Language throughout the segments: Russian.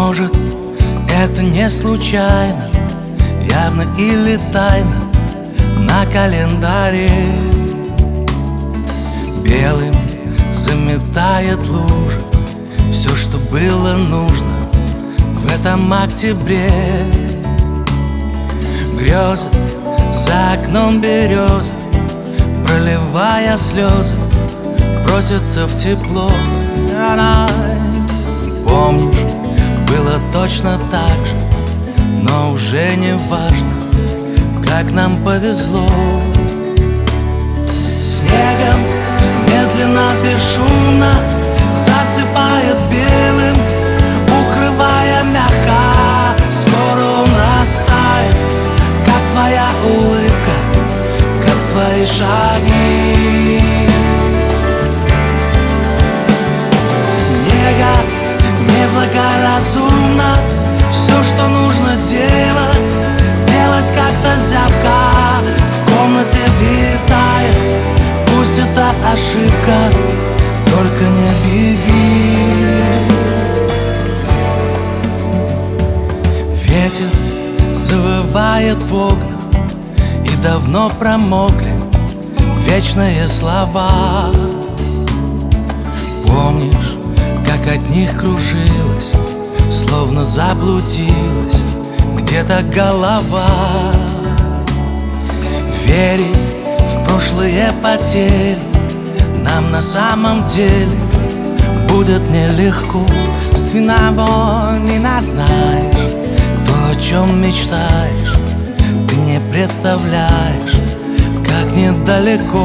Может, это не случайно, явно или тайно на календаре белым заметает лужа все, что было нужно в этом октябре. Грезы за окном березы, проливая слезы, бросятся в тепло. Помнишь, было точно так же, но уже не важно, как нам повезло. Снегом медленно, бесшумно засыпает белым, укрывая мягко. Скоро он растает, как твоя улыбка, как твои шаги. Неблагоразумно все, что нужно делать, делать как-то зябко. В комнате витает, пусть это ошибка, только не беги. Ветер завывает в окнах, и давно промокли вечные слова. Помнишь, как от них кружилась, словно заблудилась где-то голова. Верить в прошлые потери нам на самом деле будет нелегко. Ственного не назнаешь, то, о чем мечтаешь, ты не представляешь, как недалеко.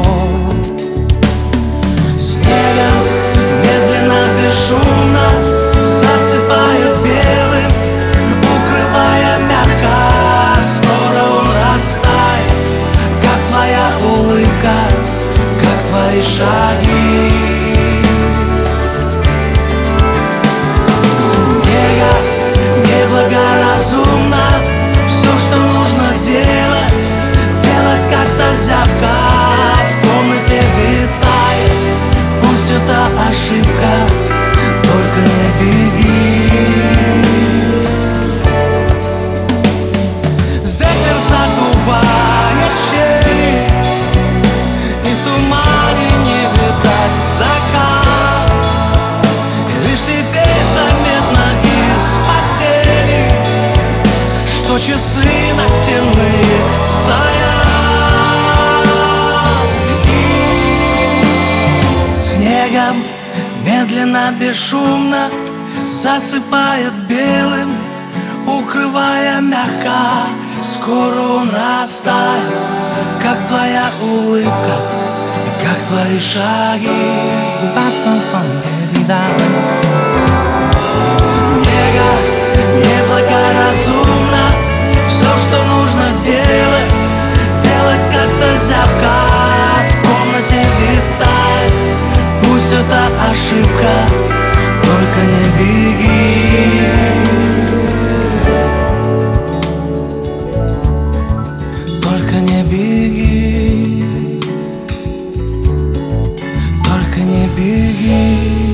Снегом медленно, бесшумно засыпает белым, укрывая мягко. Скоро он растает, как твоя улыбка, как твои шаги. Неблагоразумно все, что нужно делать, делать как-то зябко. В комнате витает, пусть это ошибка, только не беги. Ветер задувает щели, и в тумане не видать закат. И лишь теперь заметно из постели, что часы настенные стоят. Снегом медленно, бесшумно засыпает белым, укрывая мягко. Скоро он растает, как твоя улыбка, как твои шаги. Неблагоразумно все, что нужно делать, делать как-то зябко. В комнате витает, пусть это ошибка, только не беги. Только не беги, только не беги.